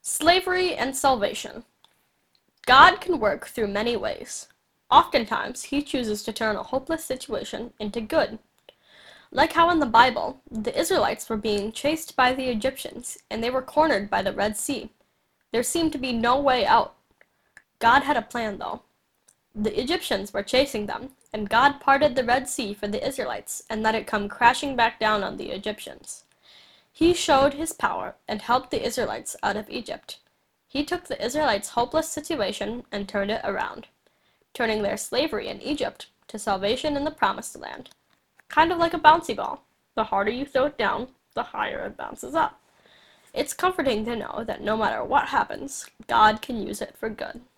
Slavery and salvation. God can work through many ways. Oftentimes, he chooses to turn a hopeless situation into good. Like how in the Bible, the Israelites were being chased by the Egyptians, and they were cornered by the Red Sea. There seemed to be no way out. God had a plan, though. The Egyptians were chasing them, and God parted the Red Sea for the Israelites and let it come crashing back down on the Egyptians. He showed his power and helped the Israelites out of Egypt. He took the Israelites' hopeless situation and turned it around, turning their slavery in Egypt to salvation in the Promised Land. Kind of like a bouncy ball. The harder you throw it down, the higher it bounces up. It's comforting to know that no matter what happens, God can use it for good.